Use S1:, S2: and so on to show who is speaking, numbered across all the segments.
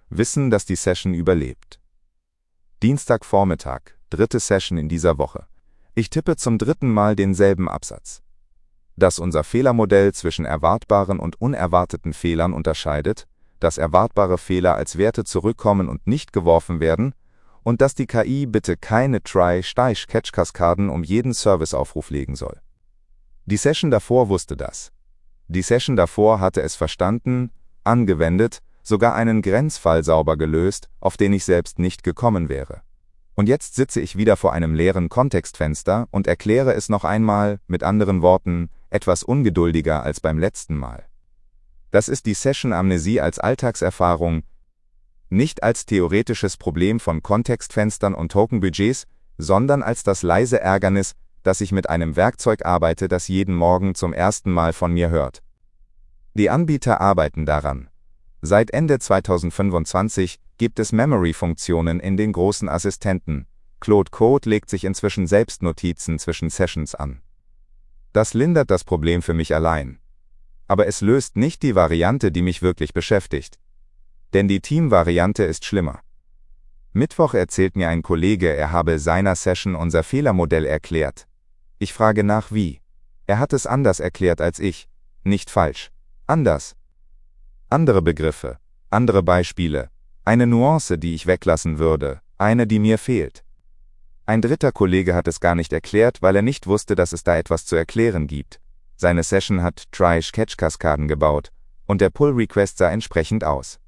S1: Wissen, dass die Session überlebt. Dienstagvormittag, 3. Session in dieser Woche. Ich tippe zum 3. Mal denselben Absatz. Dass unser Fehlermodell zwischen erwartbaren und unerwarteten Fehlern unterscheidet, dass erwartbare Fehler als Werte zurückkommen und nicht geworfen werden und dass die KI bitte keine Try-Catch-Kaskaden um jeden Serviceaufruf legen soll. Die Session davor wusste das. Die Session davor hatte es verstanden, angewendet, sogar einen Grenzfall sauber gelöst, auf den ich selbst nicht gekommen wäre. Und jetzt sitze ich wieder vor einem leeren Kontextfenster und erkläre es noch einmal, mit anderen Worten, etwas ungeduldiger als beim letzten Mal. Das ist die Session-Amnesie als Alltagserfahrung, nicht als theoretisches Problem von Kontextfenstern und Tokenbudgets, sondern als das leise Ärgernis, dass ich mit einem Werkzeug arbeite, das jeden Morgen zum ersten Mal von mir hört. Die Anbieter arbeiten daran. Seit Ende 2025 gibt es Memory-Funktionen in den großen Assistenten. Claude Code legt sich inzwischen selbst Notizen zwischen Sessions an. Das lindert das Problem für mich allein. Aber es löst nicht die Variante, die mich wirklich beschäftigt. Denn die Team-Variante ist schlimmer. Mittwoch erzählt mir ein Kollege, er habe seiner Session unser Fehlermodell erklärt. Ich frage nach wie. Er hat es anders erklärt als ich. Nicht falsch. Anders. Andere Begriffe, andere Beispiele, eine Nuance, die ich weglassen würde, eine, die mir fehlt. Ein dritter Kollege hat es gar nicht erklärt, weil er nicht wusste, dass es da etwas zu erklären gibt. Seine Session hat Try-Catch-Kaskaden gebaut und der Pull-Request sah entsprechend aus.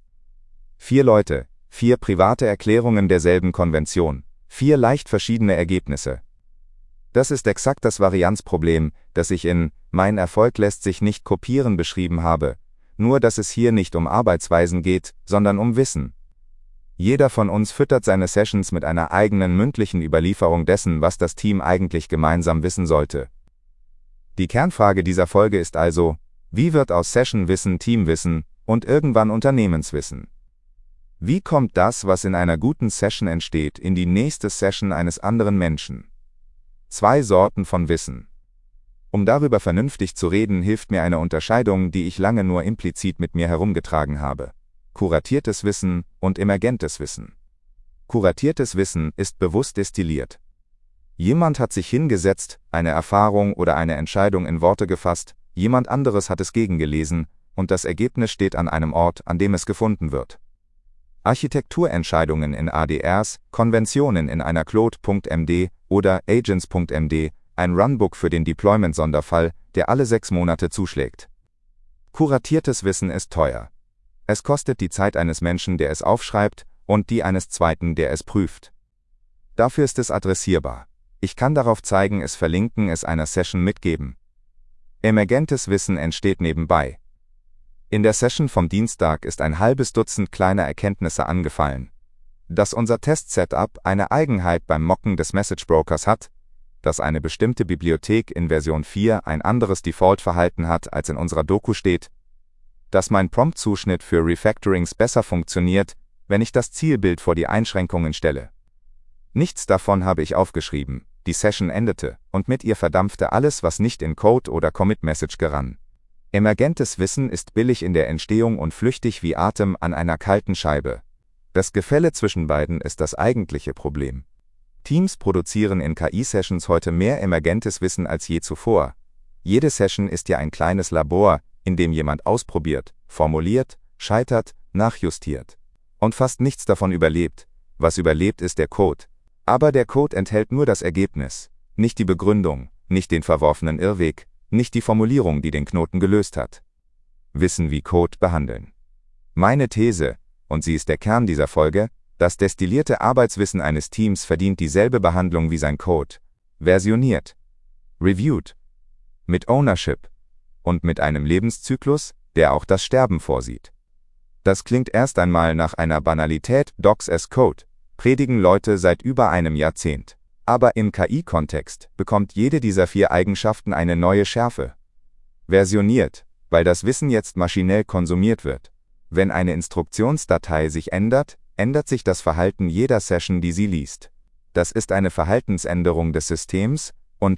S1: 4 Leute, 4 private Erklärungen derselben Konvention, 4 leicht verschiedene Ergebnisse. Das ist exakt das Varianzproblem, das ich in »Mein Erfolg lässt sich nicht kopieren« beschrieben habe, nur dass es hier nicht um Arbeitsweisen geht, sondern um Wissen. Jeder von uns füttert seine Sessions mit einer eigenen mündlichen Überlieferung dessen, was das Team eigentlich gemeinsam wissen sollte. Die Kernfrage dieser Folge ist also, wie wird aus Session-Wissen Teamwissen und irgendwann Unternehmenswissen? Wie kommt das, was in einer guten Session entsteht, in die nächste Session eines anderen Menschen? 2 Sorten von Wissen. Um darüber vernünftig zu reden, hilft mir eine Unterscheidung, die ich lange nur implizit mit mir herumgetragen habe. Kuratiertes Wissen und emergentes Wissen. Kuratiertes Wissen ist bewusst destilliert. Jemand hat sich hingesetzt, eine Erfahrung oder eine Entscheidung in Worte gefasst, jemand anderes hat es gegengelesen, und das Ergebnis steht an einem Ort, an dem es gefunden wird. Architekturentscheidungen in ADRs, Konventionen in einer Claude.md oder Agents.md, ein Runbook für den Deployment-Sonderfall, der alle 6 Monate zuschlägt. Kuratiertes Wissen ist teuer. Es kostet die Zeit eines Menschen, der es aufschreibt, und die eines zweiten, der es prüft. Dafür ist es adressierbar. Ich kann darauf zeigen, es verlinken, es einer Session mitgeben. Emergentes Wissen entsteht nebenbei. In der Session vom Dienstag ist ein halbes Dutzend kleiner Erkenntnisse angefallen. Dass unser Test-Setup eine Eigenheit beim Mocken des Message-Brokers hat, dass eine bestimmte Bibliothek in Version 4 ein anderes Default-Verhalten hat, als in unserer Doku steht, dass mein Prompt-Zuschnitt für Refactorings besser funktioniert, wenn ich das Zielbild vor die Einschränkungen stelle. Nichts davon habe ich aufgeschrieben, die Session endete, und mit ihr verdampfte alles, was nicht in Code oder Commit-Message gerann. Emergentes Wissen ist billig in der Entstehung und flüchtig wie Atem an einer kalten Scheibe. Das Gefälle zwischen beiden ist das eigentliche Problem. Teams produzieren in KI-Sessions heute mehr emergentes Wissen als je zuvor. Jede Session ist ja ein kleines Labor, in dem jemand ausprobiert, formuliert, scheitert, nachjustiert. Und fast nichts davon überlebt. Was überlebt, ist der Code. Aber der Code enthält nur das Ergebnis, nicht die Begründung, nicht den verworfenen Irrweg, nicht die Formulierung, die den Knoten gelöst hat. Wissen wie Code behandeln. Meine These, und sie ist der Kern dieser Folge, das destillierte Arbeitswissen eines Teams verdient dieselbe Behandlung wie sein Code. Versioniert, reviewed, mit Ownership und mit einem Lebenszyklus, der auch das Sterben vorsieht. Das klingt erst einmal nach einer Banalität, Docs as Code, predigen Leute seit über einem Jahrzehnt. Aber im KI-Kontext bekommt jede dieser 4 Eigenschaften eine neue Schärfe. Versioniert, weil das Wissen jetzt maschinell konsumiert wird. Wenn eine Instruktionsdatei sich ändert, ändert sich das Verhalten jeder Session, die sie liest. Das ist eine Verhaltensänderung des Systems, und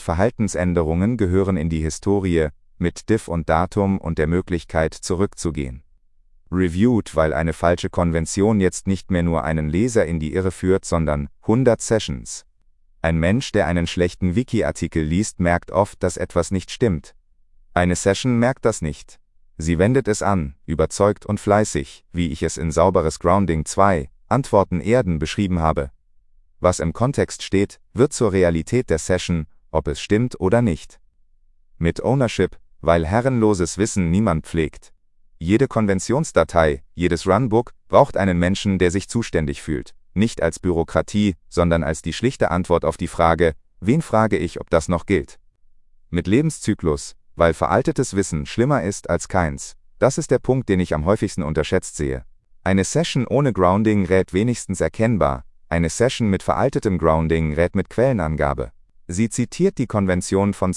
S1: Verhaltensänderungen gehören in die Historie, mit Diff und Datum und der Möglichkeit zurückzugehen. Reviewed, weil eine falsche Konvention jetzt nicht mehr nur einen Leser in die Irre führt, sondern 100 Sessions. Ein Mensch, der einen schlechten Wiki-Artikel liest, merkt oft, dass etwas nicht stimmt. Eine Session merkt das nicht. Sie wendet es an, überzeugt und fleißig, wie ich es in Sauberes Grounding 2, Antworten Erden beschrieben habe. Was im Kontext steht, wird zur Realität der Session, ob es stimmt oder nicht. Mit Ownership, weil herrenloses Wissen niemand pflegt. Jede Konventionsdatei, jedes Runbook braucht einen Menschen, der sich zuständig fühlt. Nicht als Bürokratie, sondern als die schlichte Antwort auf die Frage, wen frage ich, ob das noch gilt? Mit Lebenszyklus, weil veraltetes Wissen schlimmer ist als keins. Das ist der Punkt, den ich am häufigsten unterschätzt sehe. Eine Session ohne Grounding rät wenigstens erkennbar, eine Session mit veraltetem Grounding rät mit Quellenangabe. Sie zitiert die Konvention von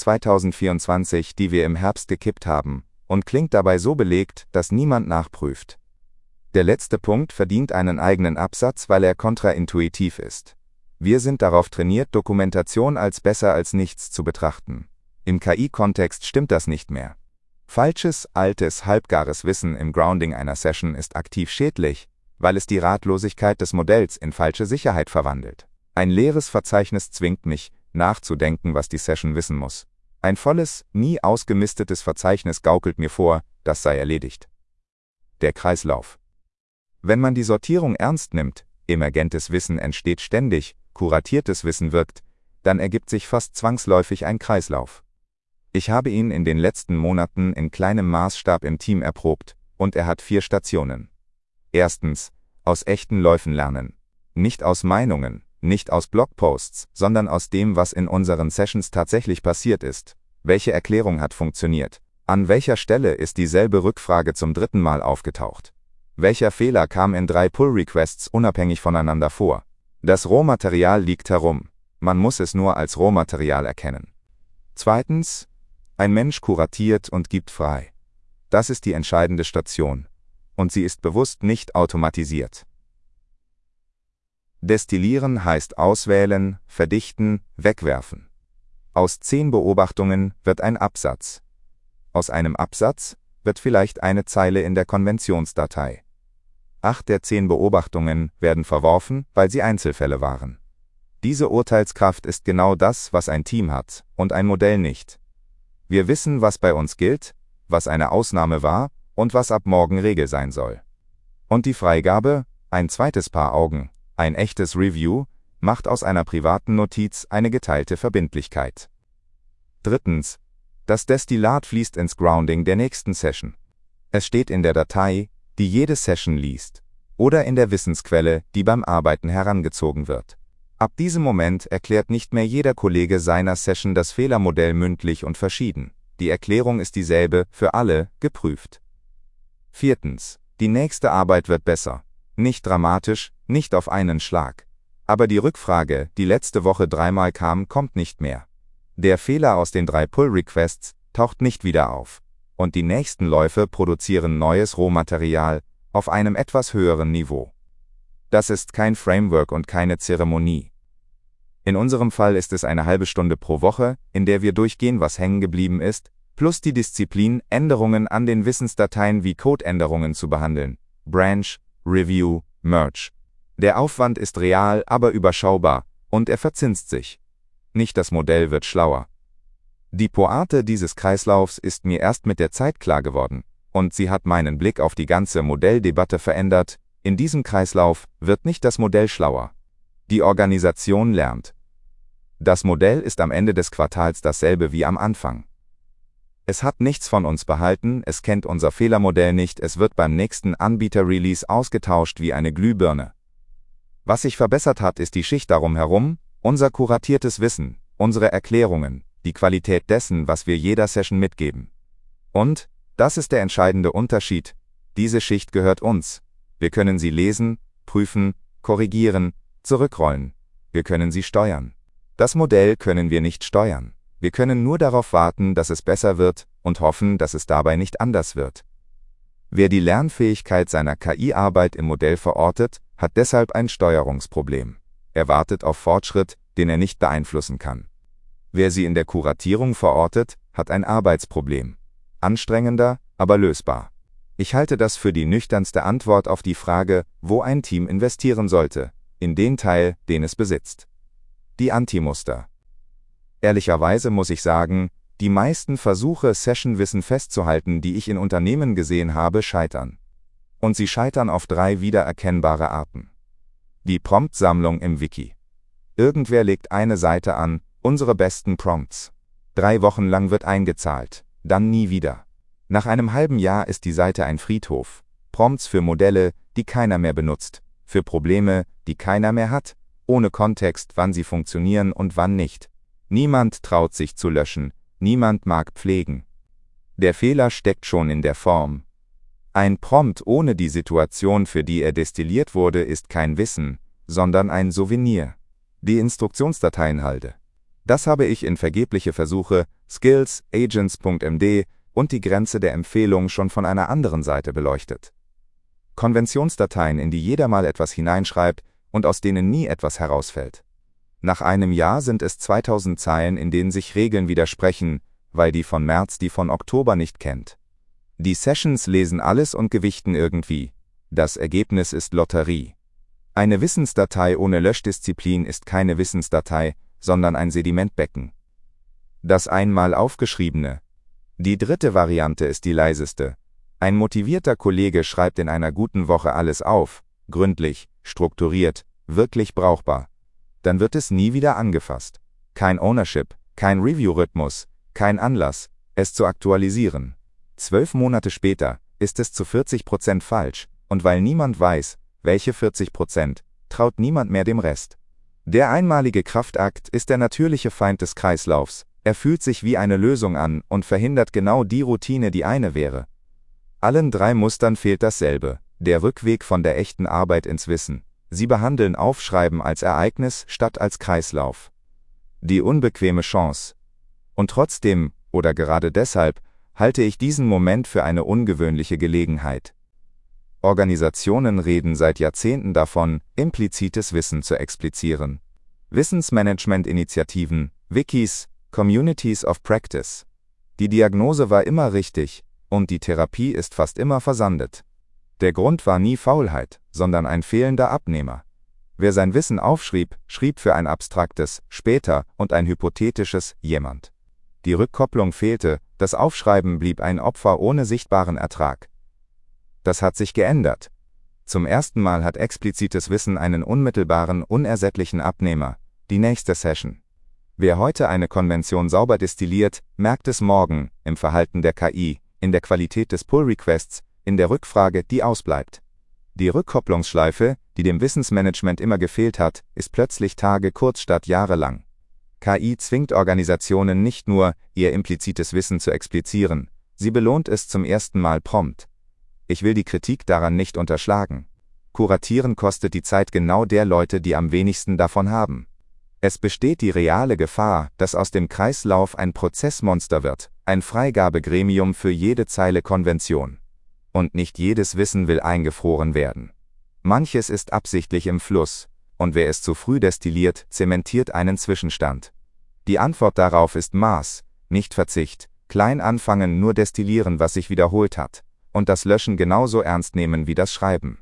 S1: 2024, die wir im Herbst gekippt haben, und klingt dabei so belegt, dass niemand nachprüft. Der letzte Punkt verdient einen eigenen Absatz, weil er kontraintuitiv ist. Wir sind darauf trainiert, Dokumentation als besser als nichts zu betrachten. Im KI-Kontext stimmt das nicht mehr. Falsches, altes, halbgares Wissen im Grounding einer Session ist aktiv schädlich, weil es die Ratlosigkeit des Modells in falsche Sicherheit verwandelt. Ein leeres Verzeichnis zwingt mich, nachzudenken, was die Session wissen muss. Ein volles, nie ausgemistetes Verzeichnis gaukelt mir vor, das sei erledigt. Der Kreislauf. Wenn man die Sortierung ernst nimmt, emergentes Wissen entsteht ständig, kuratiertes Wissen wirkt, dann ergibt sich fast zwangsläufig ein Kreislauf. Ich habe ihn in den letzten Monaten in kleinem Maßstab im Team erprobt, und er hat 4 Stationen. Erstens, aus echten Läufen lernen. Nicht aus Meinungen, nicht aus Blogposts, sondern aus dem, was in unseren Sessions tatsächlich passiert ist. Welche Erklärung hat funktioniert? An welcher Stelle ist dieselbe Rückfrage zum 3. Mal aufgetaucht? Welcher Fehler kam in 3 Pull-Requests unabhängig voneinander vor? Das Rohmaterial liegt herum. Man muss es nur als Rohmaterial erkennen. Zweitens, ein Mensch kuratiert und gibt frei. Das ist die entscheidende Station. Und sie ist bewusst nicht automatisiert. Destillieren heißt auswählen, verdichten, wegwerfen. Aus 10 Beobachtungen wird ein Absatz. Aus einem Absatz wird vielleicht eine Zeile in der Konventionsdatei. 8 der 10 Beobachtungen werden verworfen, weil sie Einzelfälle waren. Diese Urteilskraft ist genau das, was ein Team hat, und ein Modell nicht. Wir wissen, was bei uns gilt, was eine Ausnahme war und was ab morgen Regel sein soll. Und die Freigabe, ein zweites Paar Augen, ein echtes Review, macht aus einer privaten Notiz eine geteilte Verbindlichkeit. Drittens, das Destillat fließt ins Grounding der nächsten Session. Es steht in der Datei, die jede Session liest, oder in der Wissensquelle, die beim Arbeiten herangezogen wird. Ab diesem Moment erklärt nicht mehr jeder Kollege seiner Session das Fehlermodell mündlich und verschieden. Die Erklärung ist dieselbe, für alle, geprüft. Viertens, die nächste Arbeit wird besser. Nicht dramatisch, nicht auf einen Schlag. Aber die Rückfrage, die letzte Woche 3-mal kam, kommt nicht mehr. Der Fehler aus den 3 Pull-Requests taucht nicht wieder auf. Und die nächsten Läufe produzieren neues Rohmaterial auf einem etwas höheren Niveau. Das ist kein Framework und keine Zeremonie. In unserem Fall ist es eine halbe Stunde pro Woche, in der wir durchgehen, was hängen geblieben ist, plus die Disziplin, Änderungen an den Wissensdateien wie Codeänderungen zu behandeln. Branch, Review, Merge. Der Aufwand ist real, aber überschaubar, und er verzinst sich. Nicht das Modell wird schlauer. Die Pointe dieses Kreislaufs ist mir erst mit der Zeit klar geworden, und sie hat meinen Blick auf die ganze Modelldebatte verändert. In diesem Kreislauf wird nicht das Modell schlauer. Die Organisation lernt. Das Modell ist am Ende des Quartals dasselbe wie am Anfang. Es hat nichts von uns behalten, es kennt unser Fehlermodell nicht, es wird beim nächsten Anbieter-Release ausgetauscht wie eine Glühbirne. Was sich verbessert hat, ist die Schicht darum herum, unser kuratiertes Wissen, unsere Erklärungen, die Qualität dessen, was wir jeder Session mitgeben. Und, das ist der entscheidende Unterschied, diese Schicht gehört uns. Wir können sie lesen, prüfen, korrigieren, zurückrollen. Wir können sie steuern. Das Modell können wir nicht steuern. Wir können nur darauf warten, dass es besser wird und hoffen, dass es dabei nicht anders wird. Wer die Lernfähigkeit seiner KI-Arbeit im Modell verortet, hat deshalb ein Steuerungsproblem. Er wartet auf Fortschritt, den er nicht beeinflussen kann. Wer sie in der Kuratierung verortet, hat ein Arbeitsproblem. Anstrengender, aber lösbar. Ich halte das für die nüchternste Antwort auf die Frage, wo ein Team investieren sollte, in den Teil, den es besitzt. Die Antimuster. Ehrlicherweise muss ich sagen, die meisten Versuche, Sessionwissen festzuhalten, die ich in Unternehmen gesehen habe, scheitern. Und sie scheitern auf 3 wiedererkennbare Arten. Die Promptsammlung im Wiki. Irgendwer legt eine Seite an, unsere besten Prompts. 3 Wochen lang wird eingezahlt, dann nie wieder. Nach einem halben Jahr ist die Seite ein Friedhof. Prompts für Modelle, die keiner mehr benutzt, für Probleme, die keiner mehr hat, ohne Kontext, wann sie funktionieren und wann nicht. Niemand traut sich zu löschen, niemand mag pflegen. Der Fehler steckt schon in der Form. Ein Prompt ohne die Situation, für die er destilliert wurde, ist kein Wissen, sondern ein Souvenir. Die Instruktionsdateienhalte. Das habe ich in vergebliche Versuche, Skills, Agents.md und die Grenze der Empfehlung schon von einer anderen Seite beleuchtet. Konventionsdateien, in die jeder mal etwas hineinschreibt und aus denen nie etwas herausfällt. Nach einem Jahr sind es 2000 Zeilen, in denen sich Regeln widersprechen, weil die von März die von Oktober nicht kennt. Die Sessions lesen alles und gewichten irgendwie. Das Ergebnis ist Lotterie. Eine Wissensdatei ohne Löschdisziplin ist keine Wissensdatei, sondern ein Sedimentbecken. Das einmal Aufgeschriebene. Die dritte Variante ist die leiseste. Ein motivierter Kollege schreibt in einer guten Woche alles auf, gründlich, strukturiert, wirklich brauchbar. Dann wird es nie wieder angefasst. Kein Ownership, kein Review-Rhythmus, kein Anlass, es zu aktualisieren. 12 Monate später ist es zu 40% falsch, und weil niemand weiß, welche 40%, traut niemand mehr dem Rest. Der einmalige Kraftakt ist der natürliche Feind des Kreislaufs. Er fühlt sich wie eine Lösung an und verhindert genau die Routine, die eine wäre. Allen 3 Mustern fehlt dasselbe, der Rückweg von der echten Arbeit ins Wissen. Sie behandeln Aufschreiben als Ereignis statt als Kreislauf. Die unbequeme Chance. Und trotzdem, oder gerade deshalb, halte ich diesen Moment für eine ungewöhnliche Gelegenheit. Organisationen reden seit Jahrzehnten davon, implizites Wissen zu explizieren. Wissensmanagement-Initiativen, Wikis, Communities of Practice. Die Diagnose war immer richtig, und die Therapie ist fast immer versandet. Der Grund war nie Faulheit, sondern ein fehlender Abnehmer. Wer sein Wissen aufschrieb, schrieb für ein abstraktes später und ein hypothetisches jemand. Die Rückkopplung fehlte, das Aufschreiben blieb ein Opfer ohne sichtbaren Ertrag. Das hat sich geändert. Zum ersten Mal hat explizites Wissen einen unmittelbaren, unersättlichen Abnehmer, die nächste Session. Wer heute eine Konvention sauber destilliert, merkt es morgen, im Verhalten der KI, in der Qualität des Pull-Requests, in der Rückfrage, die ausbleibt. Die Rückkopplungsschleife, die dem Wissensmanagement immer gefehlt hat, ist plötzlich Tage kurz statt Jahre lang. KI zwingt Organisationen nicht nur, ihr implizites Wissen zu explizieren, sie belohnt es zum ersten Mal prompt. Ich will die Kritik daran nicht unterschlagen. Kuratieren kostet die Zeit genau der Leute, die am wenigsten davon haben. Es besteht die reale Gefahr, dass aus dem Kreislauf ein Prozessmonster wird, ein Freigabegremium für jede Zeile Konvention. Und nicht jedes Wissen will eingefroren werden. Manches ist absichtlich im Fluss, und wer es zu früh destilliert, zementiert einen Zwischenstand. Die Antwort darauf ist Maß, nicht Verzicht, klein anfangen, nur destillieren, was sich wiederholt hat, und das Löschen genauso ernst nehmen wie das Schreiben.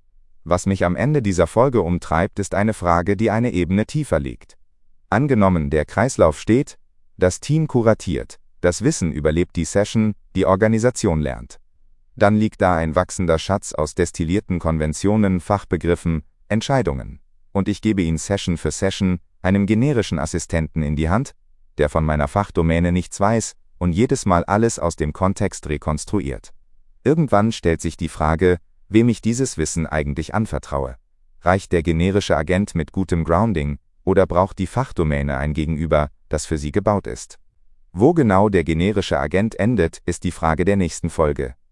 S1: Was mich am Ende dieser Folge umtreibt, ist eine Frage, die eine Ebene tiefer liegt. Angenommen, der Kreislauf steht, das Team kuratiert, das Wissen überlebt die Session, die Organisation lernt. Dann liegt da ein wachsender Schatz aus destillierten Konventionen, Fachbegriffen, Entscheidungen. Und ich gebe ihn Session für Session, einem generischen Assistenten in die Hand, der von meiner Fachdomäne nichts weiß und jedes Mal alles aus dem Kontext rekonstruiert. Irgendwann stellt sich die Frage, wem ich dieses Wissen eigentlich anvertraue. Reicht der generische Agent mit gutem Grounding, oder braucht die Fachdomäne ein Gegenüber, das für sie gebaut ist? Wo genau der generische Agent endet, ist die Frage der nächsten Folge.